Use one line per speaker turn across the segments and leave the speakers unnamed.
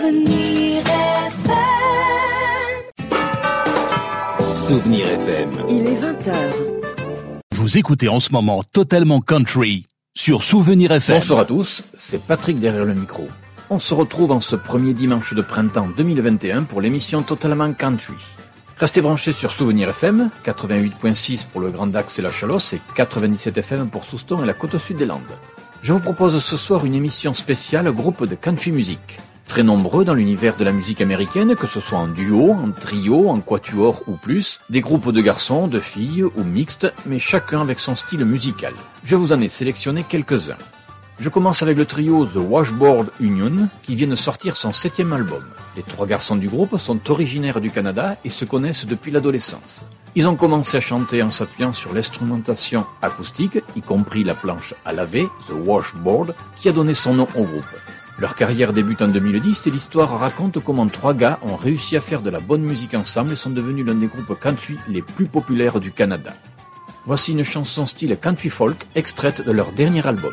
Souvenir FM.
Souvenir FM.
Il est 20h.
Vous écoutez en ce moment Totalement Country sur Souvenir FM.
Bonsoir à tous, c'est Patrick derrière le micro. On se retrouve en ce premier dimanche de printemps 2021 pour l'émission Totalement Country. Restez branchés sur Souvenir FM, 88.6 pour le Grand Dax et la Chalosse et 97 FM pour Souston et la côte sud des Landes. Je vous propose ce soir une émission spéciale groupe de country music. Très nombreux dans l'univers de la musique américaine, que ce soit en duo, en trio, en quatuor ou plus, des groupes de garçons, de filles ou mixtes, mais chacun avec son style musical. Je vous en ai sélectionné quelques-uns. Je commence avec le trio The Washboard Union, qui vient de sortir son 7e album. Les 3 garçons du groupe sont originaires du Canada et se connaissent depuis l'adolescence. Ils ont commencé à chanter en s'appuyant sur l'instrumentation acoustique, y compris la planche à laver, The Washboard, qui a donné son nom au groupe. Leur carrière débute en 2010 et l'histoire raconte comment 3 gars ont réussi à faire de la bonne musique ensemble et sont devenus l'un des groupes country les plus populaires du Canada. Voici une chanson style country folk extraite de leur dernier album.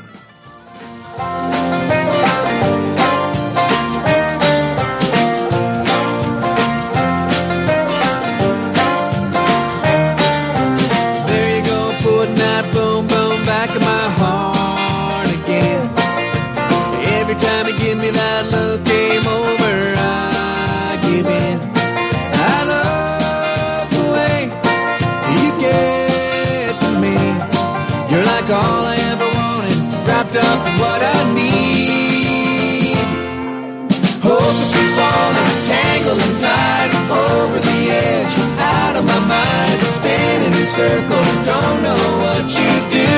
What I need. Hopelessly falling, tangled and tied over the edge, out of my mind, spinning in circles, don't know what you do.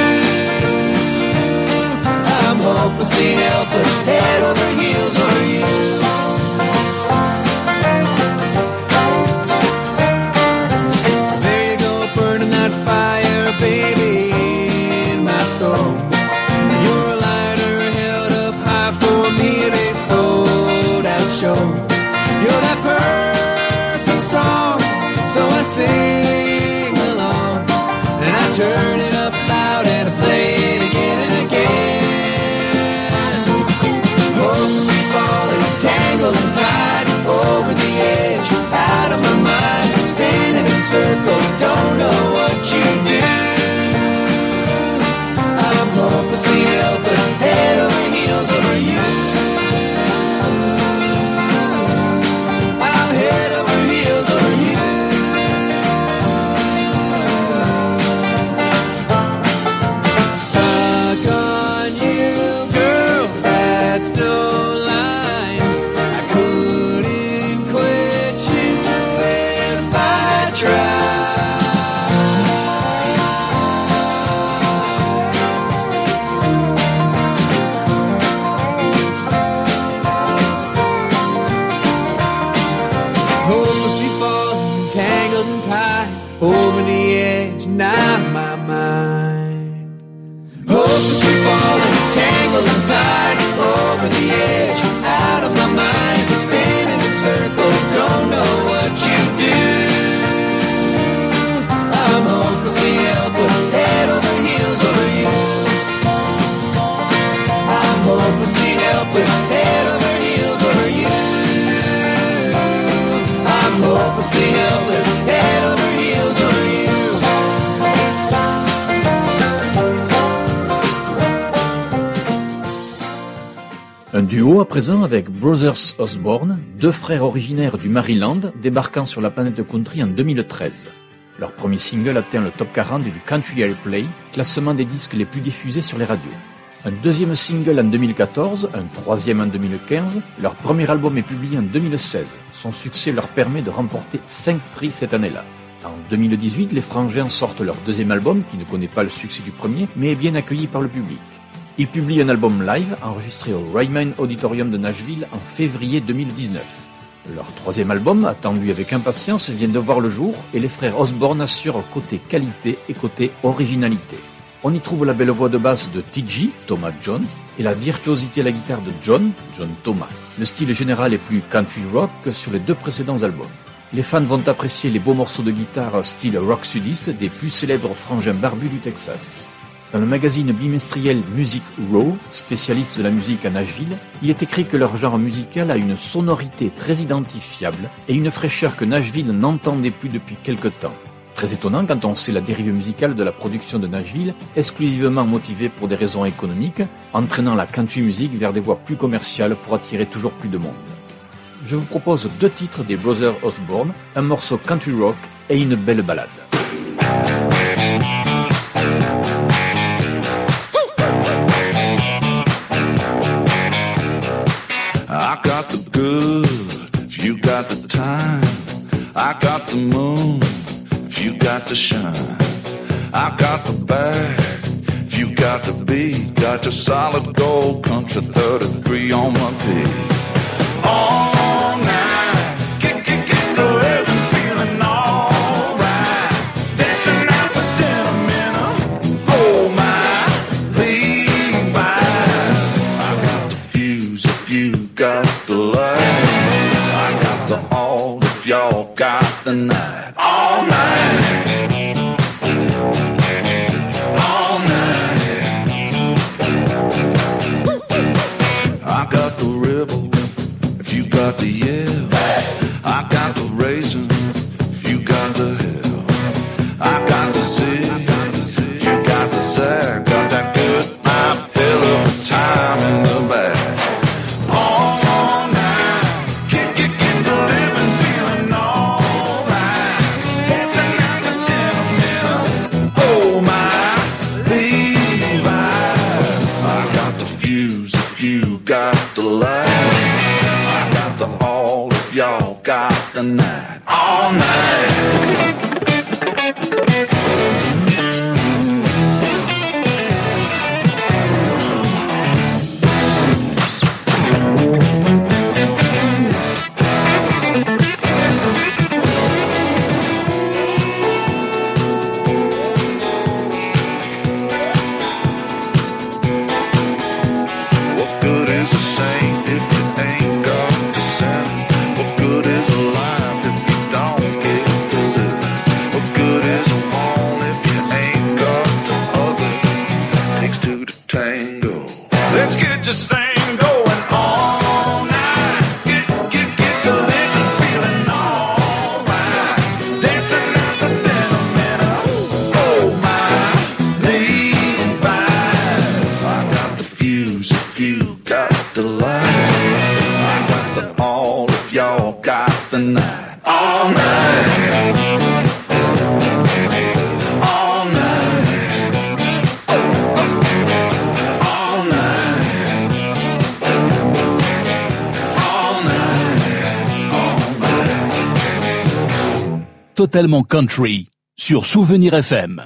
I'm hopelessly helpless, head over heels over you. There you go, burning that fire, baby, in my soul. Show. You're that perfect song, so I sing along, and I turn it up loud and I play it again and again. Hopelessly falling, tangled and tied over the edge, out of my mind, spinning in circles, don't know what you do. I'm hopelessly helpless, head over heels over you. Over the edge, not my mind. Hopelessly falling, tangled and tied over the edge, out of my mind, spinning in circles, don't know what you do. I'm hopelessly helpless, head over heels over you. I'm hopelessly helpless, head over heels over you. I'm hopelessly helpless, head over heels over you.
Un duo à présent avec Brothers Osborne, 2 frères originaires du Maryland débarquant sur la planète country en 2013. Leur premier single atteint le top 40 du Country Airplay, classement des disques les plus diffusés sur les radios. Un deuxième single en 2014, un troisième en 2015, leur premier album est publié en 2016. Son succès leur permet de remporter 5 prix cette année-là. En 2018, les Frangins sortent leur deuxième album, qui ne connaît pas le succès du premier, mais est bien accueilli par le public. Ils publient un album live enregistré au Ryman Auditorium de Nashville en février 2019. Leur troisième album, attendu avec impatience, vient de voir le jour et les frères Osborne assurent côté qualité et côté originalité. On y trouve la belle voix de basse de TJ, Thomas Jones, et la virtuosité à la guitare de John Thomas. Le style général est plus country rock que sur les 2 précédents albums. Les fans vont apprécier les beaux morceaux de guitare style rock sudiste des plus célèbres frangins barbus du Texas. Dans le magazine bimestriel Music Row, spécialiste de la musique à Nashville, il est écrit que leur genre musical a une sonorité très identifiable et une fraîcheur que Nashville n'entendait plus depuis quelque temps. Très étonnant quand on sait la dérive musicale de la production de Nashville, exclusivement motivée pour des raisons économiques, entraînant la country music vers des voies plus commerciales pour attirer toujours plus de monde. Je vous propose 2 titres des Brothers Osborne, un morceau country rock et une belle ballade.
I got the good, if you got the time. I got the moon, if you got the shine. I got the bag, if you got the beat. Got your solid gold country 33 on my beat. All night, get the living, feeling alright. Dancing out the denim in a, oh my, Levi's. I got the fuse if you got the light. I got the all if y'all got the night. All night, all night. I got the rebel if you got the yell. I got the raisin if you got the hell. I got the zig if you got the zag. Got that good night, hell of a time in the bag. All night, get to living, feeling alright. Dancing out the denim in a, oh my, Levi's. I got the fuse if you got the light. I got the all if y'all got the night. All night. What good is a saint if you ain't got the sin? What good is a life if you don't get to live? What good is a one if you ain't got the other? Takes two to tango. Let's get your thing going all night. Get to living, feeling alright. Dancing out the denim in a, oh my, Levi's. I got the fuse if you got the light. I got the all if y'all got the night. All night. All night. All night. All night. All night.
Totalement country sur Souvenir FM.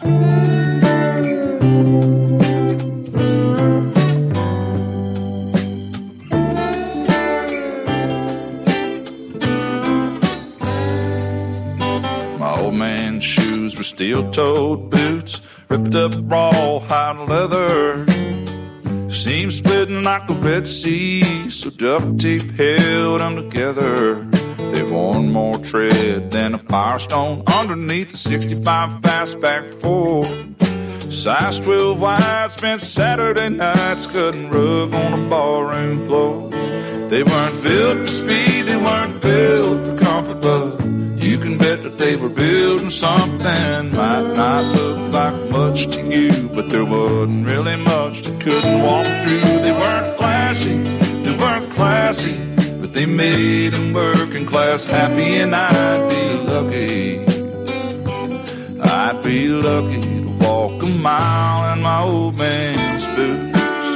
My old man's shoes were steel-toed boots, ripped up rawhide leather. Seams splitting like the Red Sea, so duct tape held them together. They've worn more tread than a Firestone underneath a 65 fastback Ford. Size 12 wide, spent Saturday nights cutting rug on a ballroom floor. They weren't built for speed, they weren't built for comfort, but you can bet that they were building something. Might not look like much to you, but there wasn't really much that couldn't walk through. They weren't flashy, they weren't classy, but they made them working class happy, and I'd be lucky. I'd be lucky to walk a mile in my old man's boots.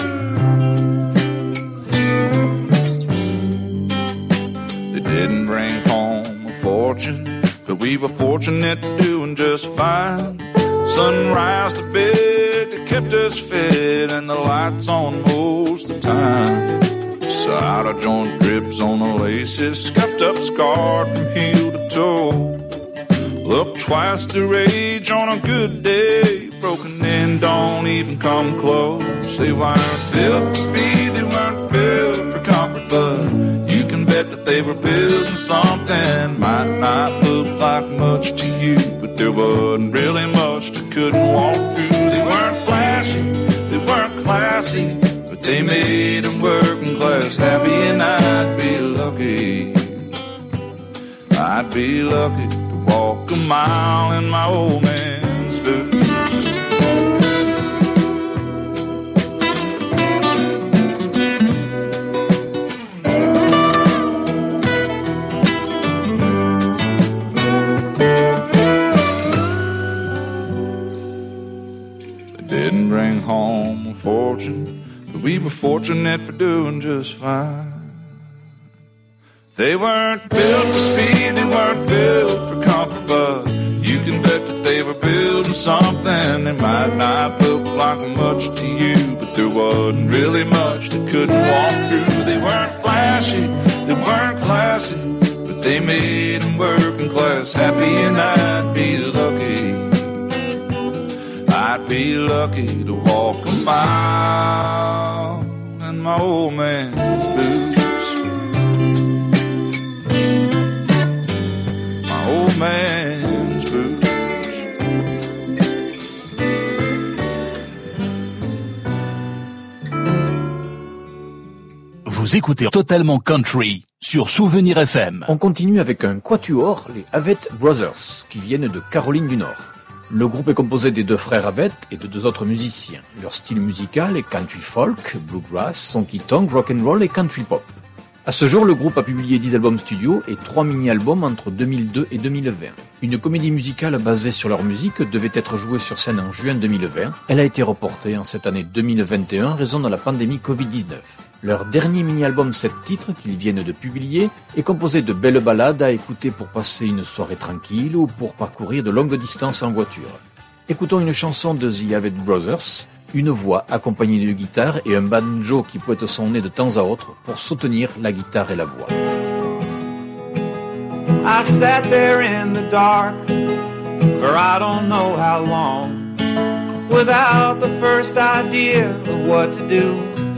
They didn't bring home a fortune, but we were fortunate doing just fine. Sunrise to bed that kept us fed, and the lights on most of the time. Side of joint drips on the laces, scuffed up, scarred from heel to toe. Look twice the age on a good day, broken in, don't even come close. They weren't built for speed, they weren't built for comfort, but you can bet that they were building something. Might not look like much to you, but there wasn't really much that couldn't walk through. They weren't flashy, be lucky to walk a mile in my old man's boots. They didn't bring home a fortune, but we were fortunate for doing just fine. They weren't built for speed, they weren't built for comfort, but you can bet that they were building something. They might not look like much to you, but there wasn't really much they couldn't walk through. They weren't flashy, they weren't classy, but they made them working class happy, and I'd be lucky to walk a mile in my old man's boots. My old man's boots.
Vous écoutez Totalement Country sur Souvenir FM.
On continue avec un quatuor, les Avett Brothers, qui viennent de Caroline du Nord. Le groupe est composé des deux frères Avett et de deux autres musiciens. Leur style musical est country folk, bluegrass, honky-tonk, rock'n'roll et country pop. À ce jour, le groupe a publié 10 albums studio et 3 mini-albums entre 2002 et 2020. Une comédie musicale basée sur leur musique devait être jouée sur scène en juin 2020. Elle a été reportée en cette année 2021 en raison de la pandémie Covid-19. Leur dernier mini-album 7 titres qu'ils viennent de publier est composé de belles ballades à écouter pour passer une soirée tranquille ou pour parcourir de longues distances en voiture. Écoutons une chanson de The Avett Brothers, une voix accompagnée de guitare et un banjo qui pointe son nez de temps à autre pour soutenir la guitare et la voix.
I sat there in the dark for I don't know how long, without the first idea of what to do.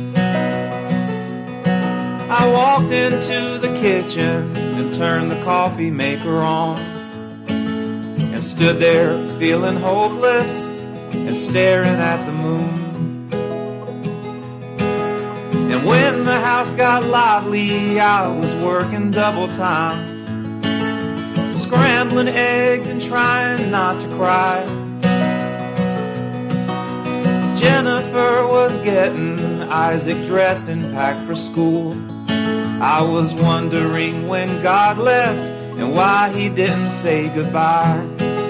I walked into the kitchen and turned the coffee maker on, and stood there feeling hopeless and staring at the moon. And when the house got lively, I was working double time, scrambling eggs and trying not to cry. Jennifer was getting Isaac dressed and packed for school. I was wondering when God left and why he didn't say goodbye.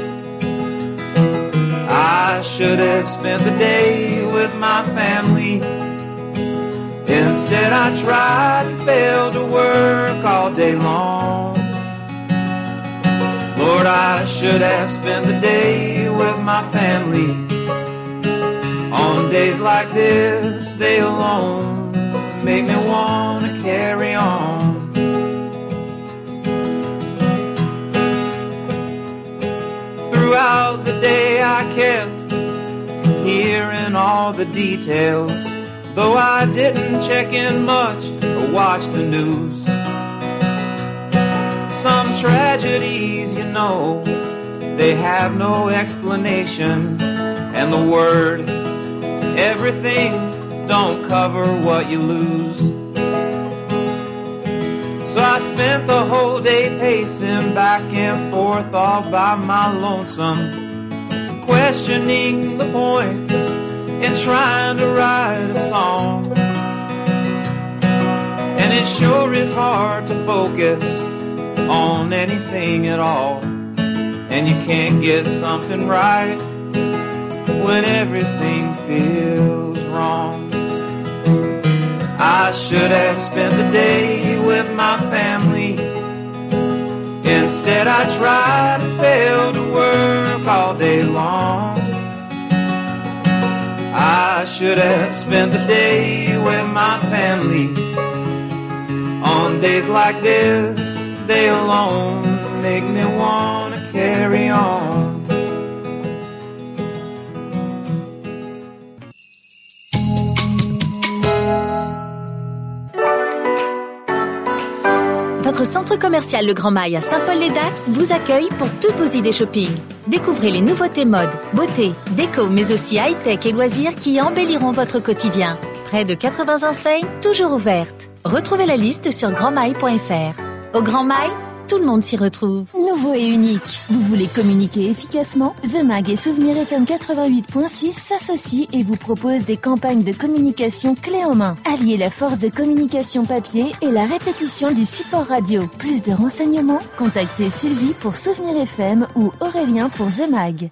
I should have spent the day with my family. Instead I tried and failed to work all day long. Lord, I should have spent the day with my family. On days like this, stay alone, make me want to carry on. Throughout the day I kept hearing all the details, though I didn't check in much or watch the news. Some tragedies, you know, they have no explanation, and the word everything don't cover what you lose. So I spent the whole day pacing back and forth all by my lonesome, questioning the point and trying to write a song. And it sure is hard to focus on anything at all, and you can't get something right when everything feels wrong. I should have spent the day with my family. Instead I tried and failed to work all day long. I should have spent the day with my family. On days like this, they alone make me want to carry on.
Votre centre commercial Le Grand Mail à Saint-Paul-les-Dax vous accueille pour toutes vos idées shopping. Découvrez les nouveautés mode, beauté, déco, mais aussi high-tech et loisirs qui embelliront votre quotidien. Près de 80 enseignes, toujours ouvertes. Retrouvez la liste sur grandmail.fr. Au Grand Mail, tout le monde s'y retrouve. Nouveau et unique. Vous voulez communiquer efficacement? The Mag et Souvenir FM 88.6 s'associent et vous proposent des campagnes de communication clés en main. Alliez la force de communication papier et la répétition du support radio. Plus de renseignements? Contactez Sylvie pour Souvenir FM ou Aurélien pour The Mag.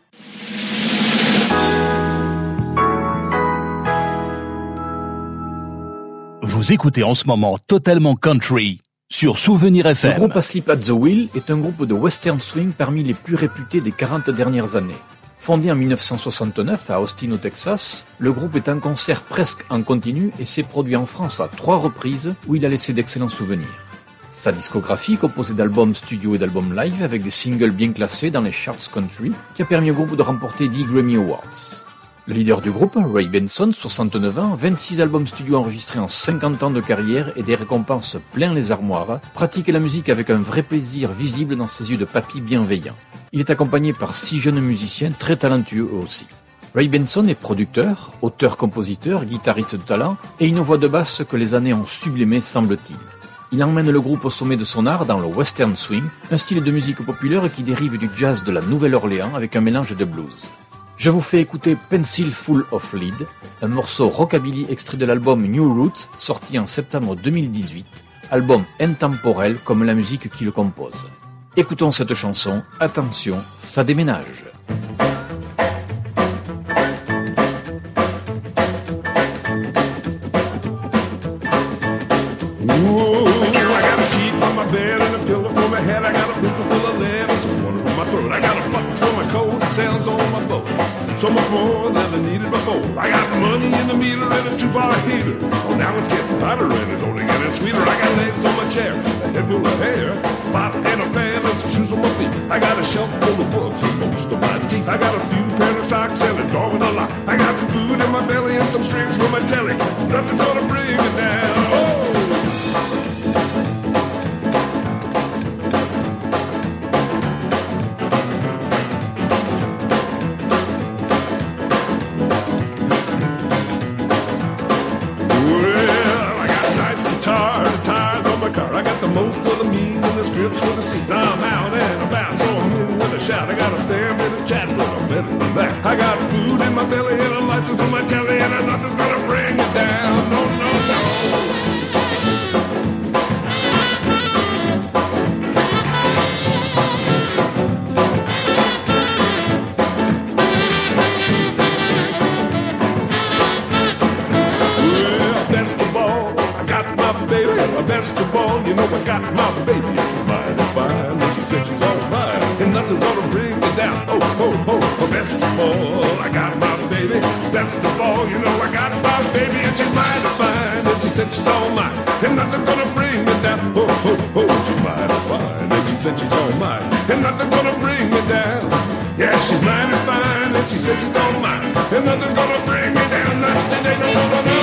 Vous écoutez en ce moment Totalement Country sur Souvenir FM.
Le groupe Asleep at the Wheel est un groupe de western swing parmi les plus réputés des 40 dernières années. Fondé en 1969 à Austin au Texas, le groupe est en concert presque en continu et s'est produit en France à 3 reprises où il a laissé d'excellents souvenirs. Sa discographie, composée d'albums studio et d'albums live avec des singles bien classés dans les charts country, qui a permis au groupe de remporter 10 Grammy Awards. Le leader du groupe, Ray Benson, 69 ans, 26 albums studio enregistrés en 50 ans de carrière et des récompenses plein les armoires, pratique la musique avec un vrai plaisir visible dans ses yeux de papy bienveillant. Il est accompagné par 6 jeunes musiciens très talentueux eux aussi. Ray Benson est producteur, auteur-compositeur, guitariste de talent et une voix de basse que les années ont sublimée semble-t-il. Il emmène le groupe au sommet de son art dans le western swing, un style de musique populaire qui dérive du jazz de la Nouvelle-Orléans avec un mélange de blues. Je vous fais écouter Pencil Full of Lead, un morceau rockabilly extrait de l'album New Roots, sorti en septembre 2018, album intemporel comme la musique qui le compose. Écoutons cette chanson, attention, ça déménage.
Sounds on my boat, so much more than I needed before. I got money in the meter and a 2-bar heater. Oh, now it's getting hotter and it's only getting sweeter. I got legs on my chair, a head full of hair, a pot and a pan and some shoes on my feet. I got a shelf full of books and most of my teeth. I got a few pair of socks and a dog with a lock. I got food in my belly and some strings for my telly. Nothing's gonna bring it down. Oh! Most of the means and the scripts for the seat. I'm out and about, so I'm in with a shout. I got a fair bit of chat, but I'm better than that. I got food in my belly and a license on my telly, and nothing's gonna bring it down. No, no, no. Best of all, I got my baby. Best of all, you know I got my baby. She's mighty fine, and she said she's all mine, and nothing's gonna bring me down. Oh, oh, oh. Best of all, I got my baby. Best of all, you know I got my baby, and she's mighty fine, and she said she's all mine, and nothing's gonna bring me down. Oh, oh, oh. She's mighty fine, and she said she's all mine, and nothing's gonna bring me down. Yeah, she's mighty fine, and she says she's all mine, and nothing's gonna bring me down. Not today, no, no, no, no.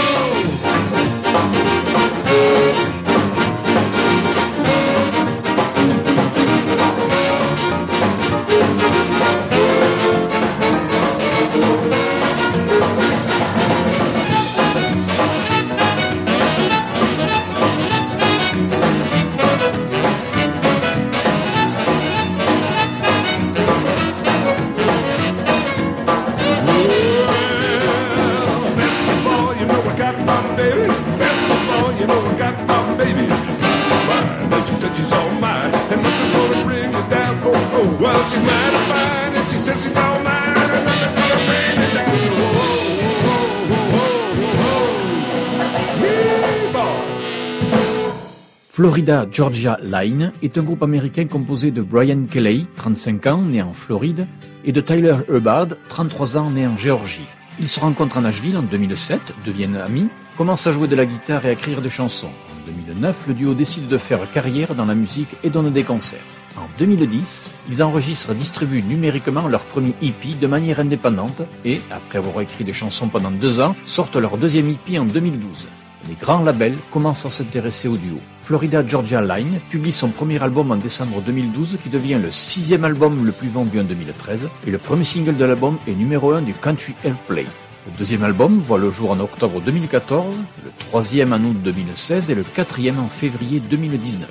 Florida Georgia Line est un groupe américain composé de Brian Kelly, 35 ans, né en Floride, et de Tyler Hubbard, 33 ans, né en Géorgie. Ils se rencontrent à Nashville en 2007, deviennent amis, commencent à jouer de la guitare et à écrire des chansons. En 2009, le duo décide de faire carrière dans la musique et donne des concerts. En 2010, ils enregistrent et distribuent numériquement leur premier EP de manière indépendante et, après avoir écrit des chansons pendant 2 ans, sortent leur deuxième EP en 2012. Les grands labels commencent à s'intéresser au duo. Florida Georgia Line publie son premier album en décembre 2012 qui devient le 6e album le plus vendu en 2013 et le premier single de l'album est numéro 1 du Country Airplay. Le deuxième album voit le jour en octobre 2014, le troisième en août 2016 et le quatrième en février 2019.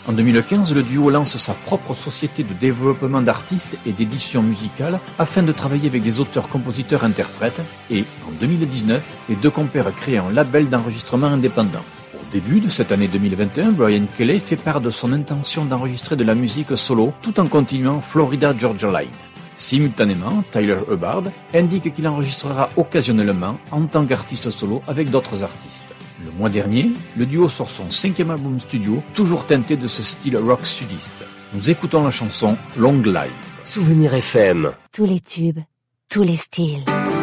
En 2015, le duo lance sa propre société de développement d'artistes et d'édition musicale afin de travailler avec des auteurs, compositeurs, interprètes. Et en 2019, les deux compères créent un label d'enregistrement indépendant. Au début de cette année 2021, Brian Kelly fait part de son intention d'enregistrer de la musique solo tout en continuant Florida Georgia Line. Simultanément, Tyler Hubbard indique qu'il enregistrera occasionnellement en tant qu'artiste solo avec d'autres artistes. Le mois dernier, le duo sort son 5e album studio, toujours teinté de ce style rock sudiste. Nous écoutons la chanson Long Live.
Souvenir FM.
Tous les tubes, tous les styles.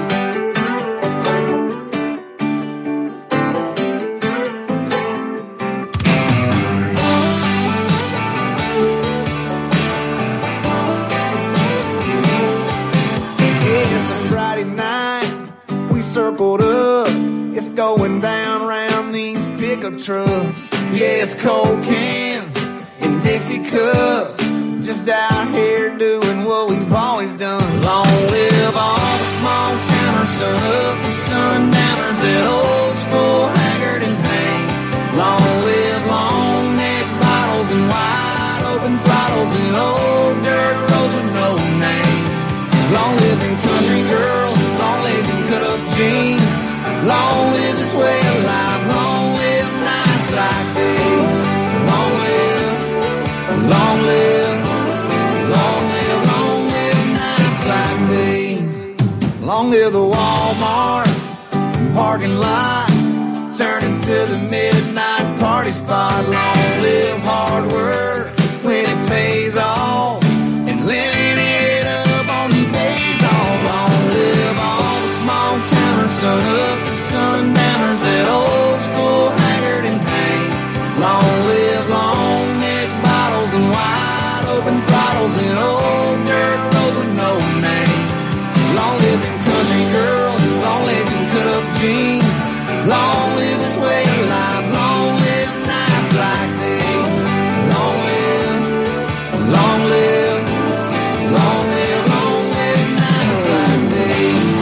Circled up, it's going down round these pickup trucks. Yeah, it's cold cans and Dixie cups, just out here doing what we've always done. Long live all the small towners, sun up the sundowners, that old school Haggard and Hank. Long live long neck bottles and wide open throttles and old dirt roads with no name. Long live them country girls, long legs and cut up jeans. Long live this way of life, long live nights like these. Long live, long live, long live, long live nights like these. Long live the Walmart parking lot, turn into the midnight party spot. Long live hard work when it pays off, and living it up on the days off. Long live all the small towners, sun up the sundowners, that old school Haggard and Hank. Long live long neck bottles and wide open throttles and old dirt roads with no name. Long live them country girls, long legs and cut up jeans. Long live this way of life, long live nights like these. Long live, long live, long live, long live nights like these.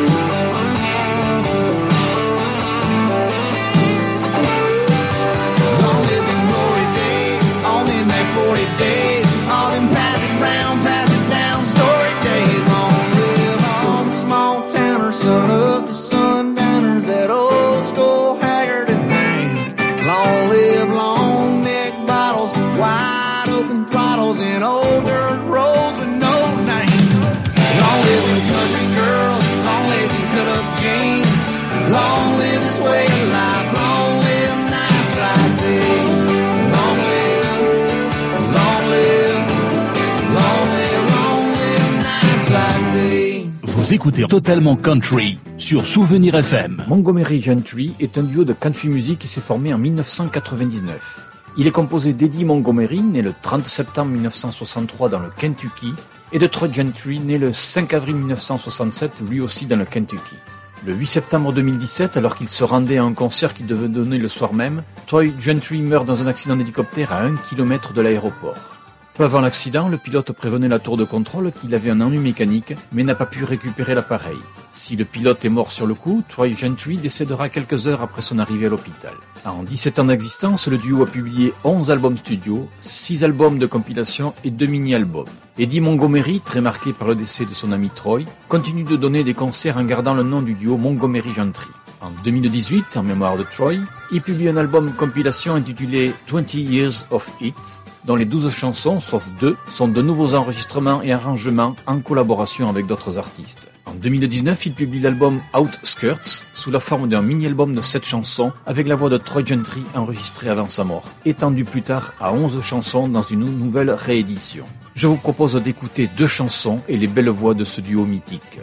Long live them glory days, all in that 40 days, all them pass it down story days. Long live all the small towners, sun up the sundowners, that old school Haggard and Hank. Long live long neck bottles, wide open throttles, and old dirt roads with no name. Long live them country girls, long legs and cut up jeans. Long live this way of life, long live nights like these. Long live, long live, long live, long live nights like these.
Vous écoutez Totalement Country sur Souvenir FM.
Montgomery Gentry est un duo de country music qui s'est formé en 1999. Il est composé d'Eddie Montgomery, né le 30 septembre 1963 dans le Kentucky, et de Troy Gentry, né le 5 avril 1967, lui aussi dans le Kentucky. Le 8 septembre 2017, alors qu'il se rendait à un concert qu'il devait donner le soir même, Troy Gentry meurt dans un accident d'hélicoptère à 1 km de l'aéroport. Peu avant l'accident, le pilote prévenait la tour de contrôle qu'il avait un ennui mécanique, mais n'a pas pu récupérer l'appareil. Si le pilote est mort sur le coup, Troy Gentry décédera quelques heures après son arrivée à l'hôpital. En 17 ans d'existence, le duo a publié 11 albums studio, 6 albums de compilation et 2 mini-albums. Eddie Montgomery, très marqué par le décès de son ami Troy, continue de donner des concerts en gardant le nom du duo Montgomery Gentry. En 2018, en mémoire de Troy, il publie un album compilation intitulé 20 Years of Hits, dont les 12 chansons, sauf 2, sont de nouveaux enregistrements et arrangements en collaboration avec d'autres artistes. En 2019, il publie l'album Outskirts sous la forme d'un mini-album de 7 chansons avec la voix de Troy Gentry enregistrée avant sa mort, étendue plus tard à 11 chansons dans une nouvelle réédition. Je vous propose d'écouter 2 chansons et les belles voix de ce duo mythique.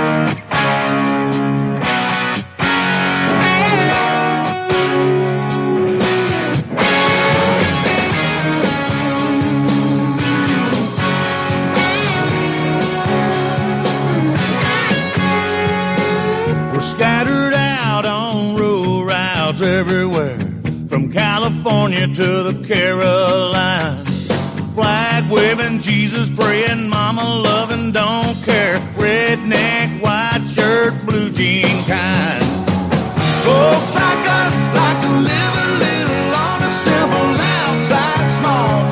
We're scattered out on rural routes everywhere, from California to the Carolinas. Flag waving, Jesus praying, mama loving, don't care. Redneck, white shirt, blue jean kind. Folks like us like to live a little on the simple outside, small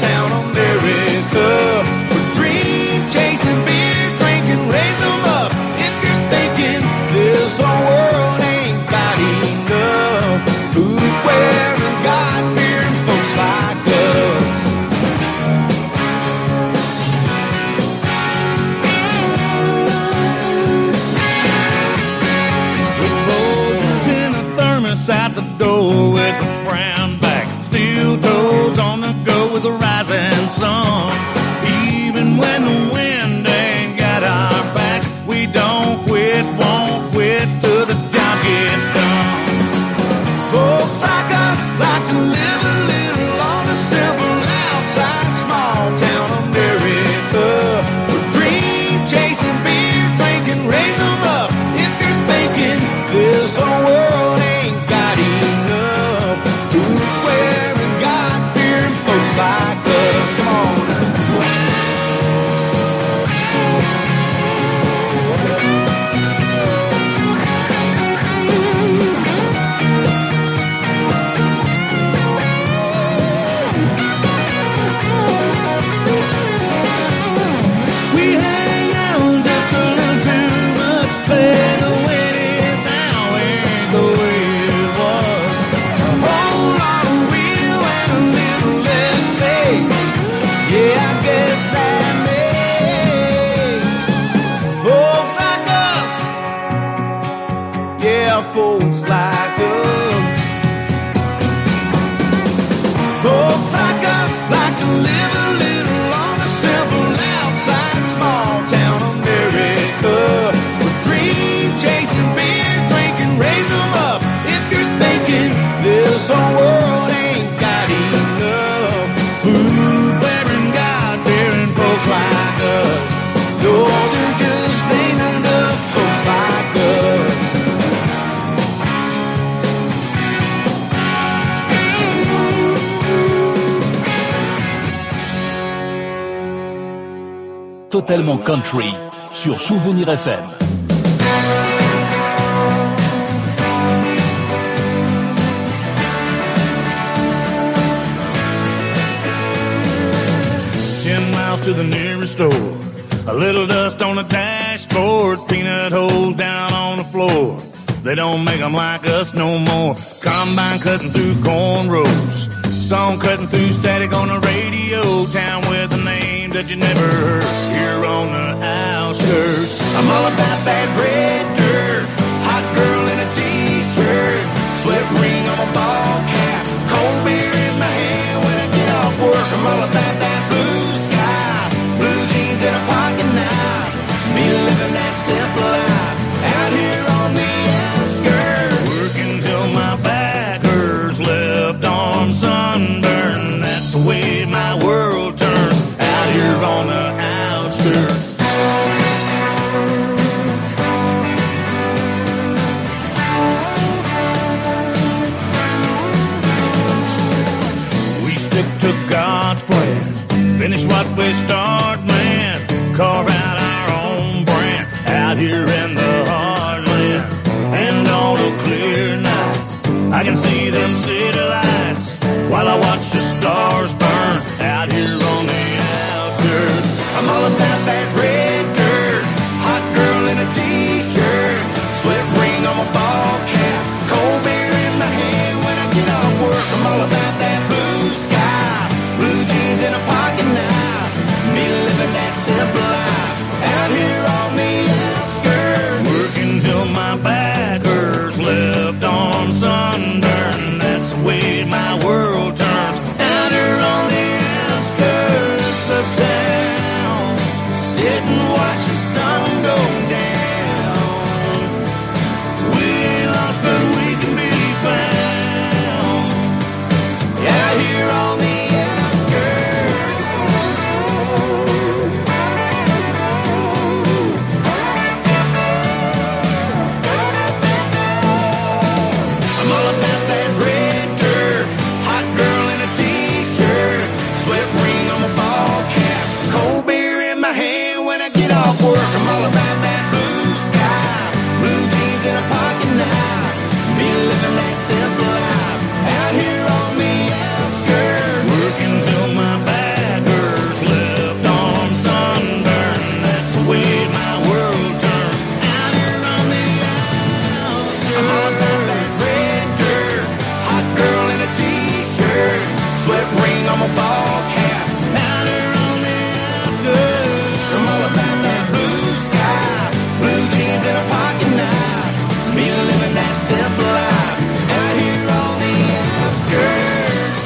totalement country sur Souvenir FM.
To the nearest store, a little dust on the dashboard, peanut holes down on the floor. They don't make them like us no more. Combine cutting through corn rows, song cutting through static on the radio. Town with a name that you never heard, here on the outskirts. I'm all about that red dirt, hot girl in a t-shirt, slip ring on my ball cap, cold beer in my hand when I get off work. I'm all about that blue sky, blue jeans and a pocket knife, me living that simple life out here on the outskirts. Working till my back hurts, left arm sunburned. That's the way my world turns out here on the outskirts. We stick to God's plan, finish what we start, man. Carve out our own brand out here in the heartland. And on a clear night, I can see them city lights while I watch the stars burn out here on the outskirts. I'm all about that red dirt, hot girl in a t-shirt, slip ring on my ball cap, cold beer in my hand when I get off work. I'm all about that blue sky, blue jeans and a pocket knife, me living that simple life out here on the outskirts. Working till my back hurts, left arm sunburned. That's the way my world turns out here on the outskirts of town. Sit and watch the sun go down. We ain't lost, but we can be found out here on the outskirts. I'm all about that red dirt, hot girl in a t-shirt, slip ring on my ball cap, cold beer in my hand when I get off work. I'm all about that blue sky, blue jeans and a pocket knife, me living that simple life out here on the outskirts. Working till my back hurts, left arm sunburned. That's the way my world turns out here on the outskirts. I'm all about that red dirt, hot girl in a t-shirt, slip ring on my ball cap out here on the outskirts. I'm all about that blue sky, blue jeans and a pocket knife, me living that simple life out here on the outskirts.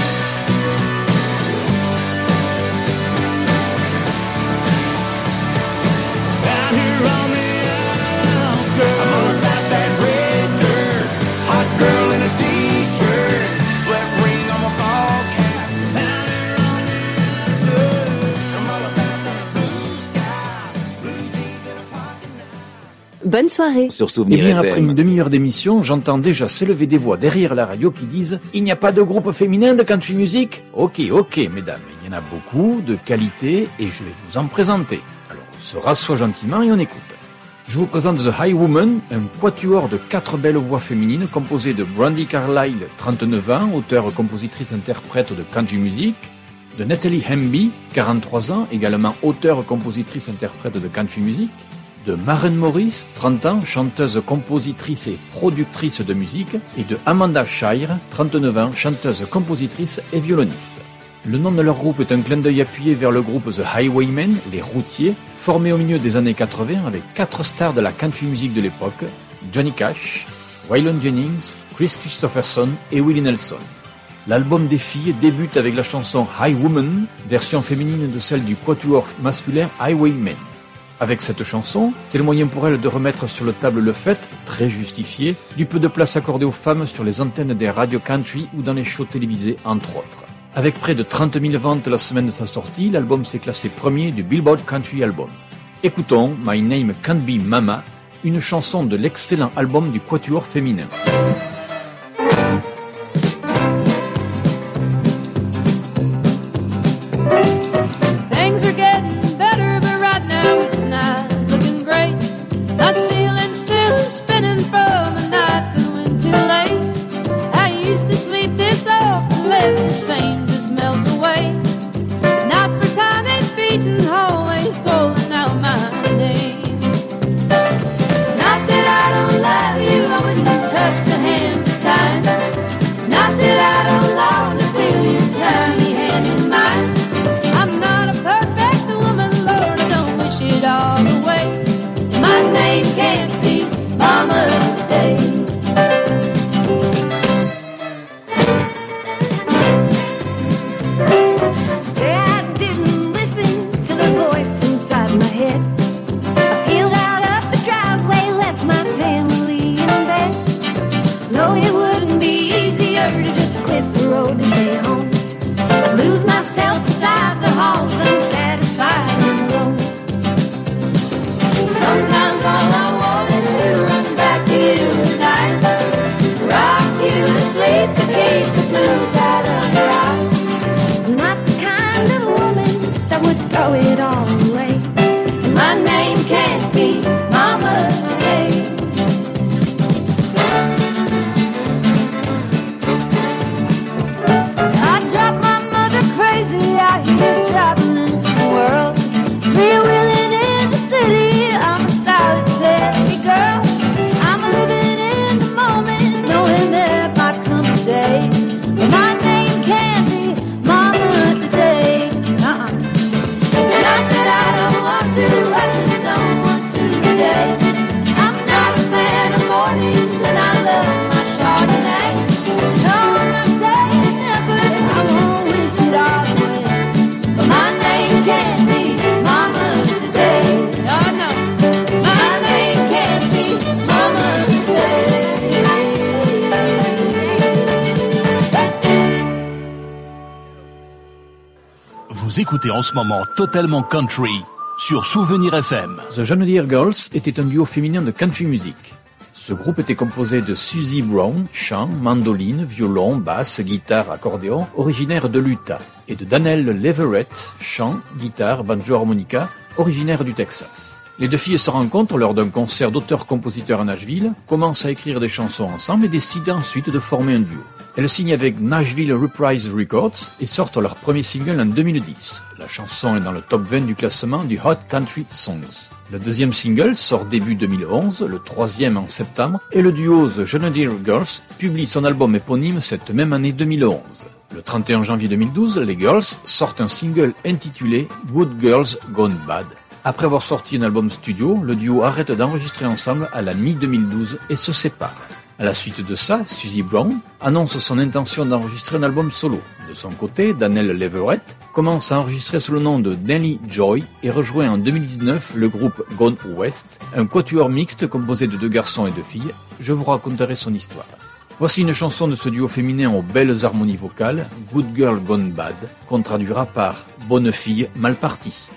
Out here on the outskirts. I'm all about that red dirt, hot girl in a t-shirt, slip ring on my ball cap. Out here on the outskirts. I'm all about that blue sky, blue jeans and a pocket knife.
Bonne soirée.
Sur
Et
Souvenir
bien
FM.
après une demi-heure d'émission, j'entends déjà s'élever des voix derrière la radio qui disent « Il n'y a pas de groupe féminin de country music ?» Ok, mesdames, il y en a beaucoup, de qualité, et je vais vous en présenter. Alors on se rassoit gentiment et on écoute. Je vous présente The High Woman, un quatuor de 4 belles voix féminines composé de Brandi Carlile, 39 ans, auteure, compositrice, interprète de country music, de Natalie Hemby, 43 ans, également auteure, compositrice, interprète de country music, de Maren Morris, 30 ans, chanteuse, compositrice et productrice de musique, et de Amanda Shire, 39 ans, chanteuse, compositrice et violoniste. Le nom de leur groupe est un clin d'œil appuyé vers le groupe The Highwaymen, les routiers, formé au milieu des années 80 avec 4 stars de la country music de l'époque, Johnny Cash, Waylon Jennings, Chris Christopherson et Willie Nelson. L'album des filles débute avec la chanson High Woman, version féminine de celle du quatuor masculin Highwaymen. Avec cette chanson, c'est le moyen pour elle de remettre sur le table le fait, très justifié, du peu de place accordée aux femmes sur les antennes des radios country ou dans les shows télévisés entre autres. Avec près de 30 000 ventes la semaine de sa sortie, l'album s'est classé premier du Billboard Country Album. Écoutons My Name Can't Be Mama, une chanson de l'excellent album du quatuor féminin.
Things are getting better, but right
Mama Day. Yeah, I didn't listen to the voice inside my head. I peeled out of the driveway, left my family in bed. No, it wouldn't be easier to just quit the road and stay home. I'd lose myself inside the halls, unsatisfied and alone. Sometimes all I want is to run back to you tonight, rock you to sleep to keep the blues out of your eyes. I'm not the kind of woman that would throw it all away. And my name can't be Mama Day. I drive my mother crazy out here traveling the world, freewheeling in the city. I'm a solitary girl. I'm living in the moment, knowing there might come a day when my name can't be Mama today. It's not that I don't want to, I just don't want to today. I'm not a fan of mornings and I love my Chardonnay. No, I'm not saying never, I won't wish it all away. But my name can't be Mama today. Oh no, my name can't be Mama today.
Vous écoutez en ce moment Totalement Country sur Souvenir FM.
The John Deere Girls était un duo féminin de country music. Ce groupe était composé de Susie Brown, chant, mandoline, violon, basse, guitare, accordéon, originaire de l'Utah, et de Danelle Leverett, chant, guitare, banjo-harmonica, originaire du Texas. Les deux filles se rencontrent lors d'un concert d'auteurs-compositeurs à Nashville, commencent à écrire des chansons ensemble et décident ensuite de former un duo. Elles signent avec Nashville Reprise Records et sortent leur premier single en 2010. La chanson est dans le top 20 du classement du Hot Country Songs. Le deuxième single sort début 2011, le troisième en septembre, et le duo The John Deere Girls publie son album éponyme cette même année 2011. Le 31 janvier 2012, les Girls sortent un single intitulé Good Girls Gone Bad. Après avoir sorti un album studio, le duo arrête d'enregistrer ensemble à la mi-2012 et se sépare. À la suite de ça, Susie Brown annonce son intention d'enregistrer un album solo. De son côté, Danelle Leverett commence à enregistrer sous le nom de Nellie Joy et rejoint en 2019 le groupe Gone West, un quatuor mixte composé de 2 garçons et 2 filles. Je vous raconterai son histoire. Voici une chanson de ce duo féminin aux belles harmonies vocales, Good Girl Gone Bad, qu'on traduira par Bonne fille mal partie.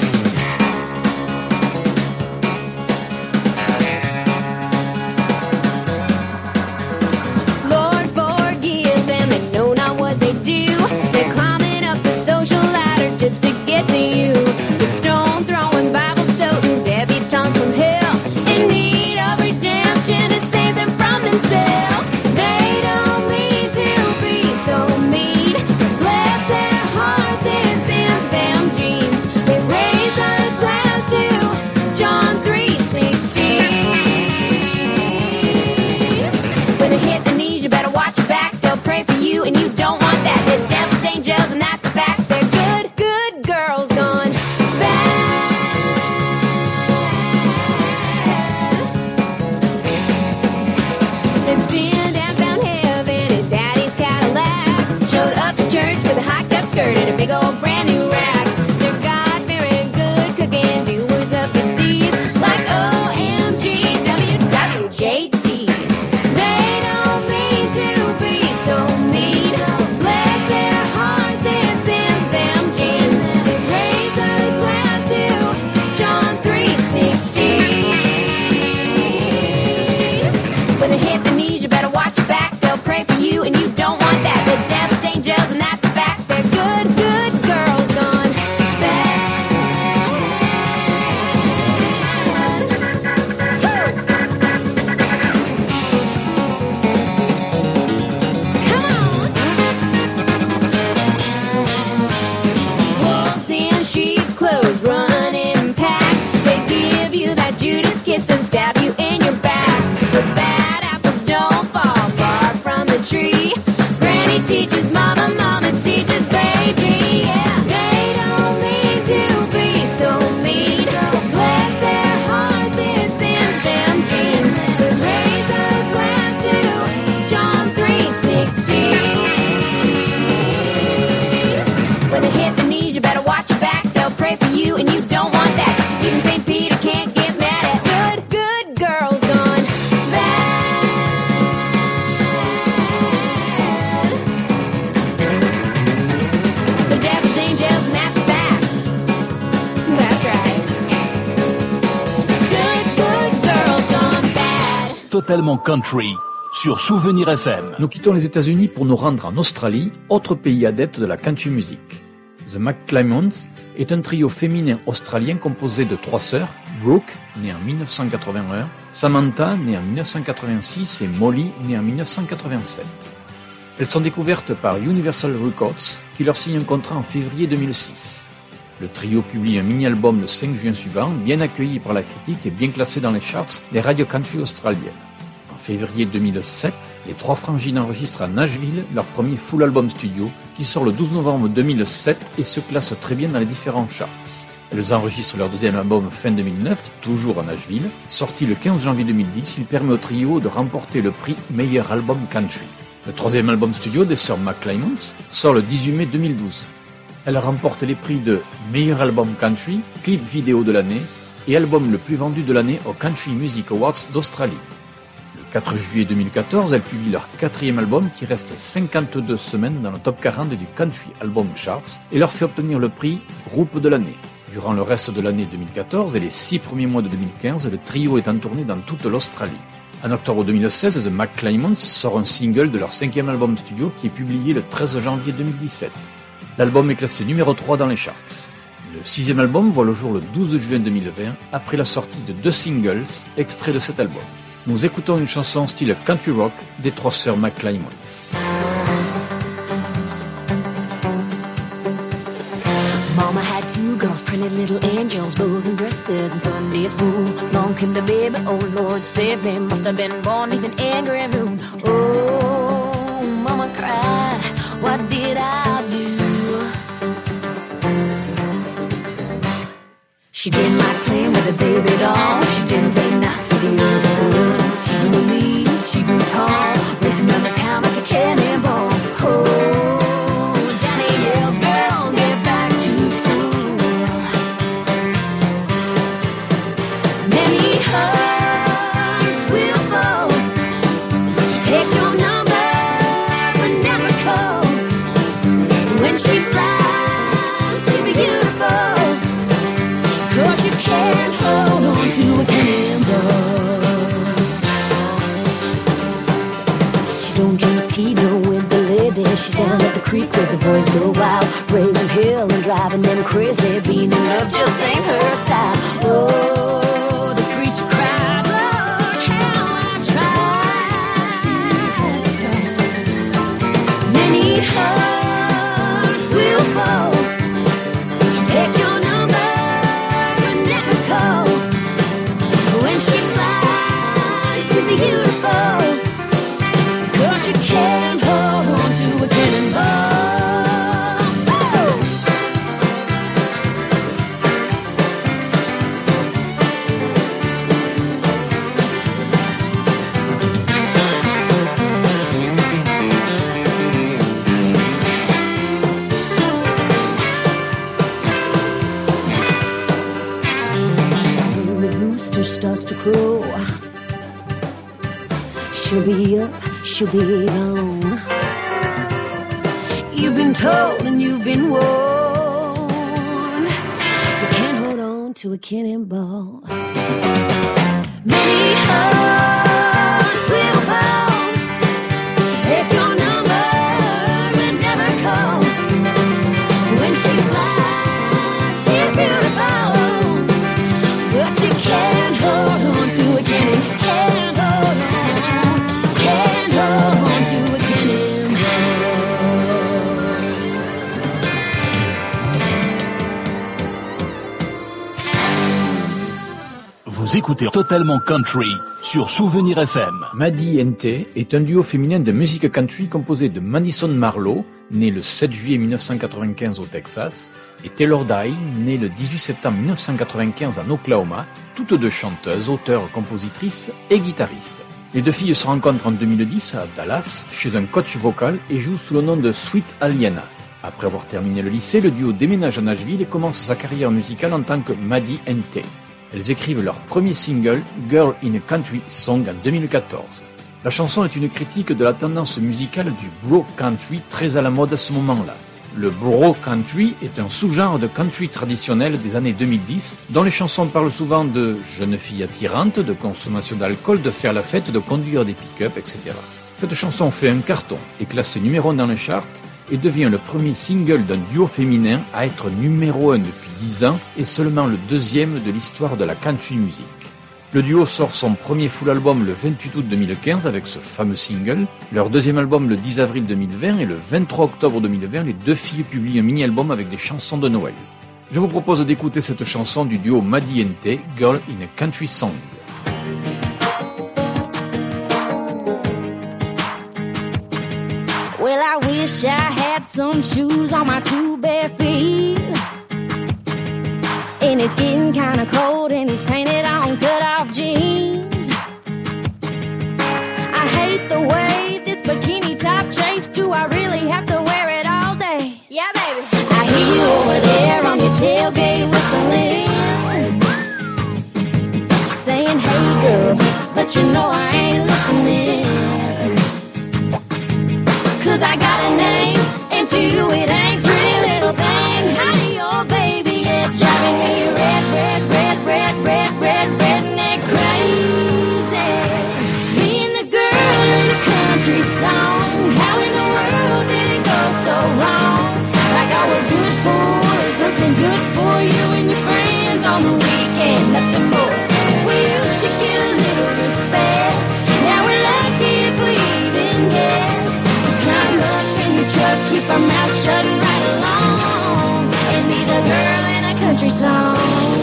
Just to get to you, it's stone throwing, Bible toting, debutantes from hell in need of redemption to save them from themselves. They don't mean to be so mean. Bless their hearts, it's in them jeans. They you better watch your back. They'll pray for you and you don't want that. Even St. Peter can't get mad at good girls gone bad. The devil's angels and that's a fact. That's right. Good girls gone bad.
Totalement country sur Souvenir FM.
Nous quittons les États-Unis pour nous rendre en Australie, autre pays adepte de la country music. The McClymons est un trio féminin australien composé de 3 sœurs, Brooke, née en 1981, Samantha, née en 1986 et Molly, née en 1987. Elles sont découvertes par Universal Records, qui leur signe un contrat en février 2006. Le trio publie un mini-album le 5 juin suivant, bien accueilli par la critique et bien classé dans les charts des radios country australiennes. En février 2007, les 3 frangines enregistrent à Nashville leur premier full album studio qui sort le 12 novembre 2007 et se classe très bien dans les différents charts. Elles enregistrent leur deuxième album fin 2009, toujours à Nashville. Sorti le 15 janvier 2010, il permet au trio de remporter le prix Meilleur album country. Le troisième album studio des sœurs McClymons sort le 18 mai 2012. Elle remporte les prix de Meilleur album country, clip vidéo de l'année et album le plus vendu de l'année aux Country Music Awards d'Australie. Le 4 juillet 2014, elles publient leur 4e album qui reste 52 semaines dans le top 40 du Country Album Charts et leur fait obtenir le prix Groupe de l'année. Durant le reste de l'année 2014 et les 6 premiers mois de 2015, le trio est en tournée dans toute l'Australie. En octobre 2016, The McClymons sort un single de leur 5e album studio qui est publié le 13 janvier 2017. L'album est classé numéro 3 dans les charts. Le 6e album voit le jour le 12 juin 2020, après la sortie de 2 singles extraits de cet album. Nous écoutons une chanson style country rock des 3 sœurs McClymons.
Mama had 2 girls, pretty little angels, bows and dresses and Sunday school. Long came the baby, oh Lord save me, must have been born with an angry moon. Oh, Mama cried, what did I do? She didn't like playing with a baby doll. She didn't play nice with the other girls. She grew lean, she grew tall, racing around the town like a cannonball. Oh, Danny yelled, girl, get back to school. Many hearts will fall. She'll take your number but never call. When she flies, she'll be beautiful. 'Cause you can't hold on to a cannonball. She don't drink tea, no with the ladies. She's down at the creek where the boys go wild, raising hell and driving them crazy. Being in love just ain't her style. Oh, the creature cried, Lord, how I tried. Many hearts will fall. She'll take your beautiful, 'cause you can't hold on to a cannonball. Oh! When the rooster starts to crow, she'll be up, she'll be gone. You've been told and you've been warned. You can't hold on to a cannonball. Many hearts will fall. Take your number and never call. When she flies, she's beautiful, but you can't hold on to a cannonball.
Vous écoutez Totalement Country sur Souvenir FM.
Maddie N.T. est un duo féminin de musique country composé de Madison Marlowe, née le 7 juillet 1995 au Texas, et Taylor Dye, née le 18 septembre 1995 en Oklahoma, toutes 2 chanteuses, auteurs, compositrices et guitaristes. Les 2 filles se rencontrent en 2010 à Dallas chez un coach vocal et jouent sous le nom de Sweet Aliana. Après avoir terminé le lycée, le duo déménage à Nashville et commence sa carrière musicale en tant que Maddie and Tay. Elles écrivent leur premier single, Girl in a Country Song, en 2014. La chanson est une critique de la tendance musicale du bro country très à la mode à ce moment-là. Le bro country est un sous-genre de country traditionnel des années 2010 dont les chansons parlent souvent de jeunes filles attirantes, de consommation d'alcool, de faire la fête, de conduire des pick-up, etc. Cette chanson fait un carton, est classée numéro 1 dans les charts et devient le premier single d'un duo féminin à être numéro 1 depuis 10 ans et seulement le deuxième de l'histoire de la country music. Le duo sort son premier full album le 28 août 2015 avec ce fameux single. Leur deuxième album le 10 avril 2020 et le 23 octobre 2020, les deux filles publient un mini-album avec des chansons de Noël. Je vous propose d'écouter cette chanson du duo Maddie and Tay, Girl in a Country Song.
Well, I wish I had some shoes on my two bare feet. And it's getting kinda cold in these painted on cut-off jeans. I hate the way this bikini top chafes. Do I really have to wear it all day? Yeah, baby. I hear you over there on your tailgate whistling, saying, hey girl, but you know I ain't listening. 'Cause I got a name, and to you it ain't pretty little thing. Hi, oh baby, it's driving me red, redneck crazy. Being the girl in the country song, how in the world did it go so wrong? Like all we're good for is looking good for you and your friends on the weekend, nothing more. We used to get a little respect, now we're lucky if we even get to climb up in your truck, keep our mouth shut and ride along, and be the girl in a country song.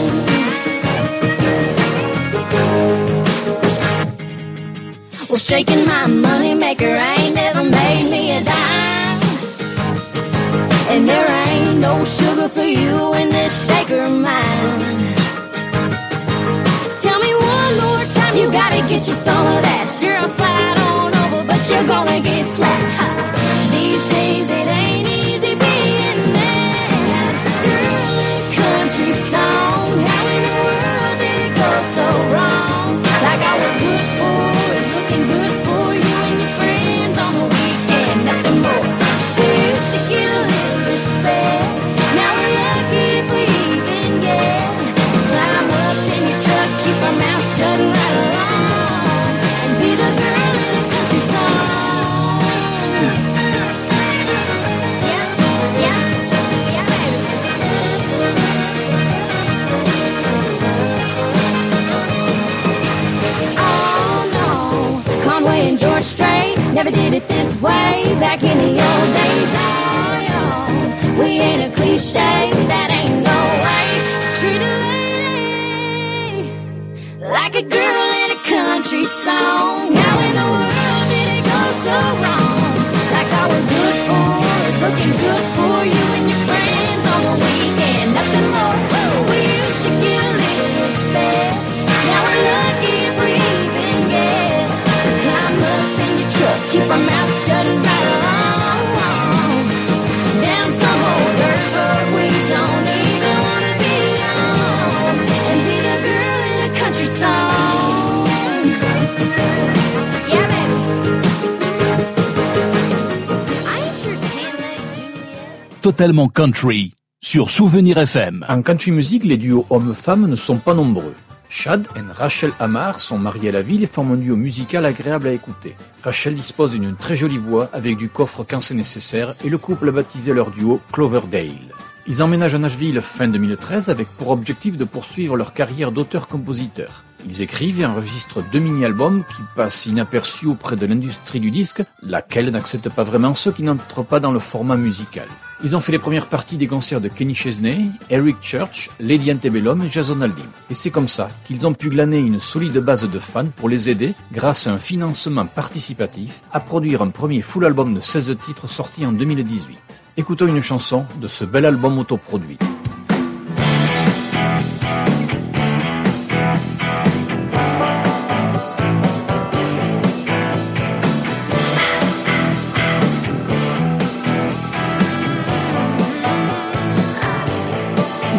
Well, shaking my money maker ain't never made me a dime, and there ain't no sugar for you in this shaker of mine. Tell me one more time, you gotta get you some of that. Sure, I'll slide on over, but you're gonna get slapped. These days it ain't easy being that girl in a country song. How in the world did it go so wrong? Like all we're good for is looking good for you and your friends on the weekend, nothing more. We used to get a little respect, now we're lucky if we even get to climb up in your truck, keep our mouth shut and ride along, and be the girl in a country song. George Strait never did it this way back in the old days. Oh, yo, we ain't a cliche, that ain't no way to treat a lady like a girl in a country song. How in the world did it go so wrong? Like all we're good for is looking good for you and your friends on the weekend, nothing more. We used to get a little respect, now we're lucky if we even get to climb up in your truck, keep our mouth shut and ride along down some old dirt road we don't even wanna be on, and be the girl in a country song. Yeah, baby. I ain't your tan-leg Juliet.
Totalement country sur Souvenir FM.
En country music, les duos hommes-femmes ne sont pas nombreux. Chad et Rachel Amar sont mariés à la ville et forment un duo musical agréable à écouter. Rachel dispose d'une très jolie voix avec du coffre quand c'est nécessaire et le couple a baptisé leur duo Cloverdale. Ils emménagent à Nashville fin 2013 avec pour objectif de poursuivre leur carrière d'auteur-compositeur. Ils écrivent et enregistrent 2 mini-albums qui passent inaperçus auprès de l'industrie du disque, laquelle n'accepte pas vraiment ceux qui n'entrent pas dans le format musical. Ils ont fait les premières parties des concerts de Kenny Chesney, Eric Church, Lady Antebellum et Jason Aldean. Et c'est comme ça qu'ils ont pu glaner une solide base de fans pour les aider, grâce à un financement participatif, à produire un premier full album de 16 titres sorti en 2018. Écoutons une chanson de ce bel album autoproduit.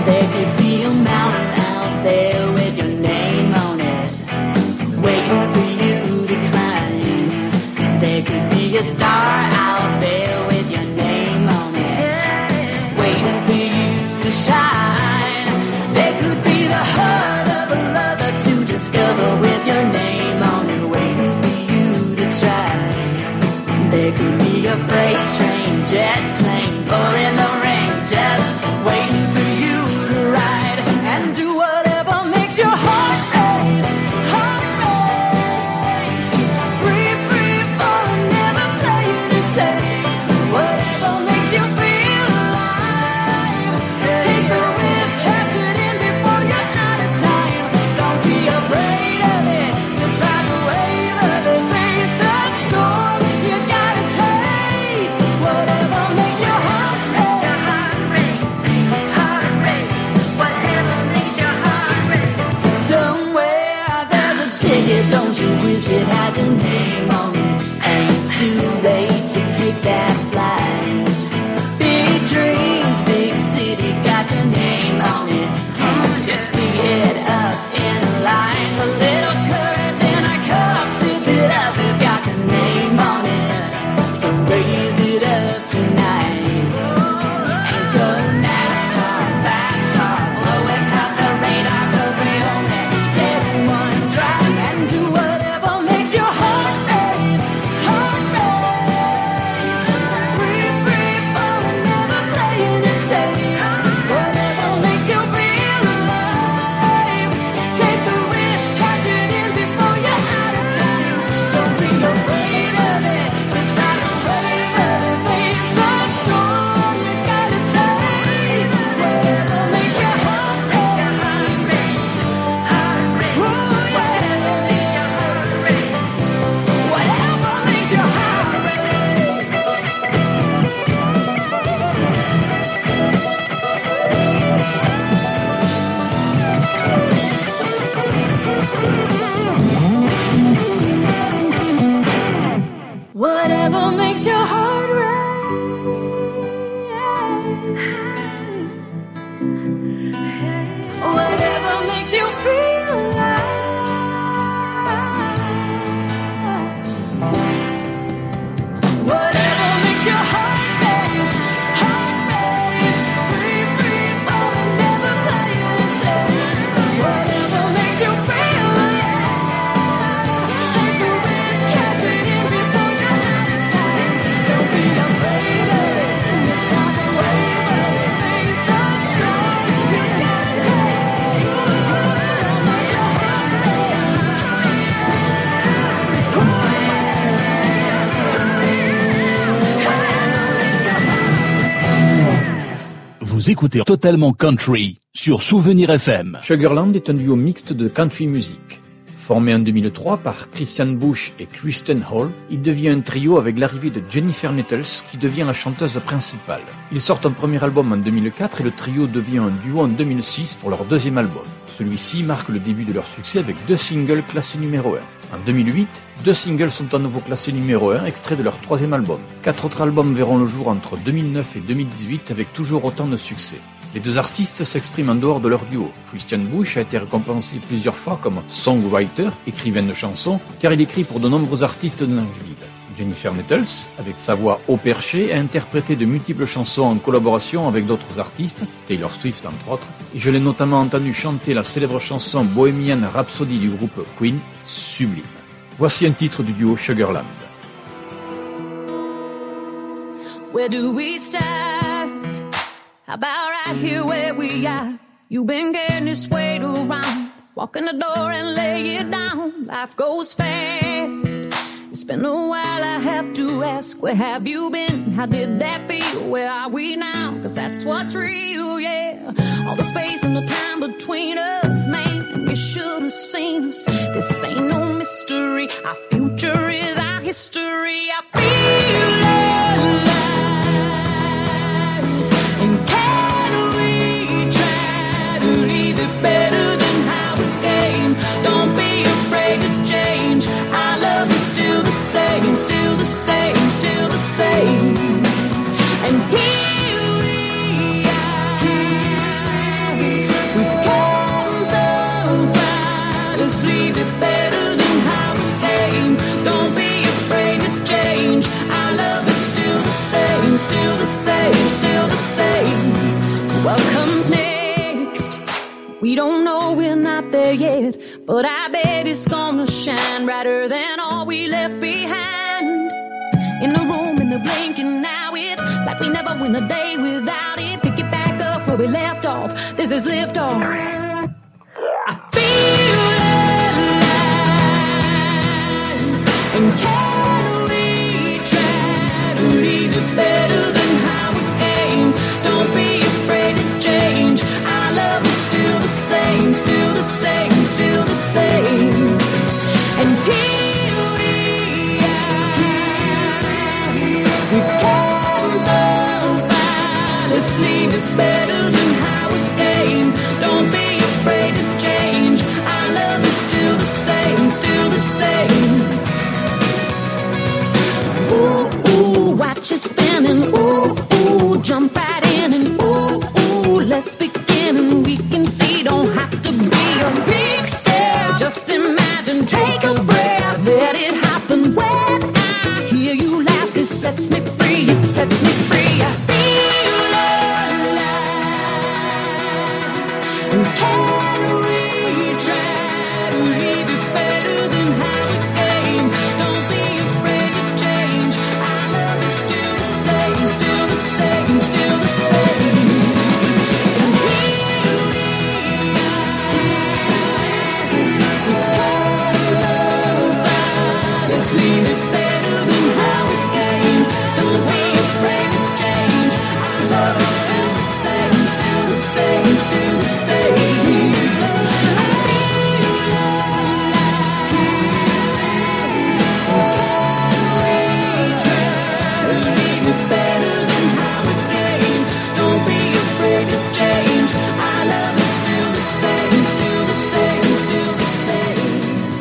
There could be a mountain out there with your name on it, waiting for you to climb. There could be a star out there with your name on it, waiting for you to shine. There could be the heart of a lover to discover with your name on it, waiting for you to try. There could be a freight train, jet plane, pulling the rain, just waiting for you to ride and do whatever makes your heart race, heart race. Free, free falling, never playing it safe. Whatever makes you feel alive. Take the risk, catch it in before you're out of time. Don't be afraid of it, just ride the wave of it. Face the storm, you gotta chase. Whatever makes your heart race, heart race. Whatever makes your heart race. Somewhere there's a ticket, don't you wish it had your name on it? Ain't too late to take that flight. Big dreams, big city, got your name on it. Can't you see it up in lines? A little courage in a cup, sip it up, it's got your name on it. So raise it up tonight and go NASCAR, fast car, blowing past the radar, 'cause we only get one drive. And do whatever makes your heart race, heart race. Free, free falling, never playing it safe. Whatever makes you feel alive. Take the risk, catch it in before you're out of time. Don't be afraid of it, just ride the wave of it. Face the storm, you gotta chase. Whatever makes your heart race, heart race. Whatever makes your heart race, whatever makes your heart race. Whatever makes your heart race. Whatever makes you feel alive. Whatever makes your heart race, heart race. Free, free falling, never playing it safe. Whatever makes you feel alive. Take the risk, catch it in before you're out of time. Don't be afraid of it, just ride the wave of it. Face the storm, you gotta chase. Whatever makes your heart race.
Vous écoutez Totalement Country sur Souvenir FM.
Sugarland est un duo mixte de country music. Formé en 2003 par Christian Bush et Kristen Hall, il devient un trio avec l'arrivée de Jennifer Nettles qui devient la chanteuse principale. Ils sortent un premier album en 2004 et le trio devient un duo en 2006 pour leur deuxième album. Celui-ci marque le début de leur succès avec 2 singles classés numéro 1. En 2008, 2 singles sont à nouveau classés numéro 1, extraits de leur troisième album. 4 autres albums verront le jour entre 2009 et 2018 avec toujours autant de succès. Les deux artistes s'expriment en dehors de leur duo. Christian Bush a été récompensé plusieurs fois comme songwriter, écrivain de chansons, car il écrit pour de nombreux artistes de Nashville. Jennifer Nettles, avec sa voix haut perché, a interprété de multiples chansons en collaboration avec d'autres artistes, Taylor Swift entre autres, et je l'ai notamment entendu chanter la célèbre chanson Bohemian Rhapsody du groupe Queen, sublime. Voici un titre du duo Sugarland.
Where do we start? How about right here where we are? You've been getting this weight around. Walk in the door and lay it down. Life goes fast. It's been a while, I have to ask, where have you been? How did that feel? Where are we now? 'Cause that's what's real, yeah. All the space and the time between us, man, you should have seen us. This ain't no mystery. Our future is our history. I feel alive. And can we try to leave it better than how it came? Don't be afraid to change. Our love is still the same, still the same, still the same. And here we are.
What comes next? We don't know, we're not there yet, but I bet it's gonna shine brighter than all we left behind. In the room, in the blink, and now it's like we never win a day without it. Pick it back up where we left off. This is liftoff. I feel alive. And can we try to leave it better than how it came? Don't be afraid to change. Our love is still the same, still the same, still the same. And here we are. We've come so far. Let's leave it better than how it came. Don't be afraid to change. Our love is still the same, still the same. Ooh, ooh, watch it spinning. Ooh, ooh, jump right in and ooh, ooh, let's begin and we can see. Don't have to be a big step. Just imagine, take a breath, let it happen. When I hear you laugh, it sets me free. It sets me free. I feel alive. And can we try to leave it better than how it came? Don't be afraid to change. Our love is still the same, still the same, still the same. And here we are. We've come so far. Let's leave it better than how it came. Don't be afraid to change. Our love is still the same, still the same, still the same. Let's leave it better than how it came. Don't be afraid to change. Our love is still the same, still the same, still the same.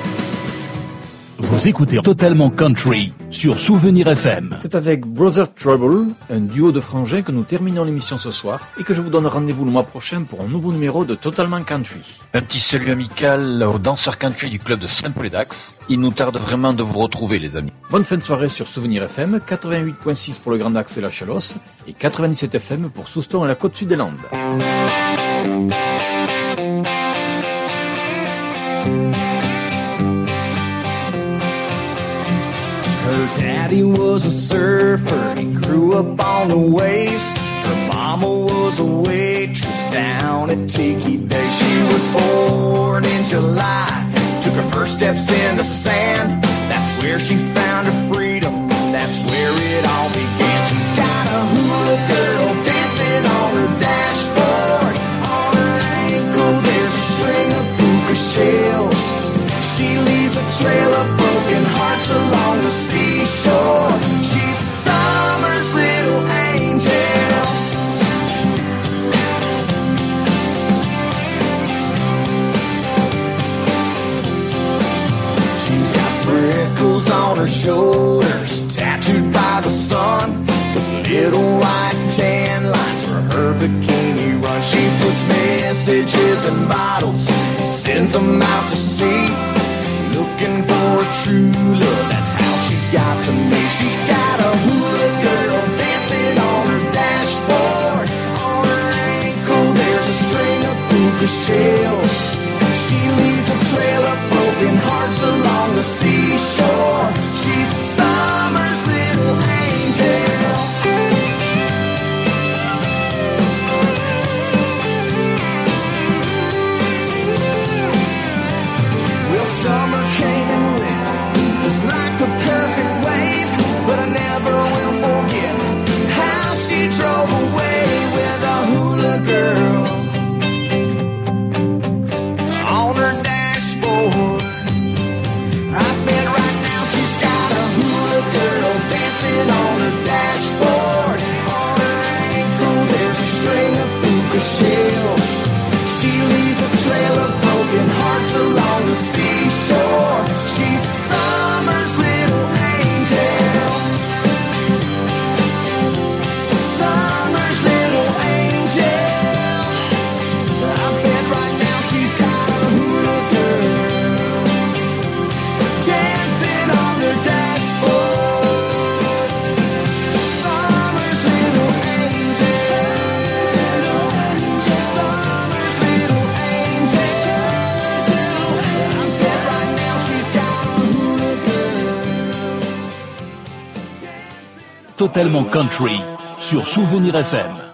Vous écoutez Totalement Country sur Souvenir FM.
C'est avec Brother Trouble, un duo de frangins, que nous terminons l'émission ce soir et que je vous donne rendez-vous le mois prochain pour un nouveau numéro de Totalement Country. Un petit salut amical aux danseurs country du club de Saint-Paul-et-Dax. Il nous tarde vraiment de vous retrouver, les amis. Bonne fin de soirée sur Souvenir FM, 88.6 pour le Grand Dax et la Chalosse et 97 FM pour Souston et la Côte Sud des Landes.
Her daddy was a surfer, he grew up on the waves. Her mama was a waitress down at Tiki Day. She was born in July, took her first steps in the sand. That's where she found her freedom, that's where it all began. She's got a hula girl dancing on her dashboard. On her ankle there's a string of puka shells. She leaves a trail of broken hearts along the seashore. She's summer's little angel. She's got freckles on her shoulders, tattooed by the sun, with little white tan lines where her bikini runs. She puts messages in bottles, sends them out to sea, looking for a true love, that's how she got to me. She got a hula girl dancing on her dashboard. On her ankle there's a string of puka shells. She leaves a trail of broken hearts along the seashore. She's summer's little angel. Well, summer came and went, just like the perfect wave. But I never will forget how she drove away with a hula girl on her dashboard. I bet right now she's got a hula girl
Totalement Country sur Souvenir FM.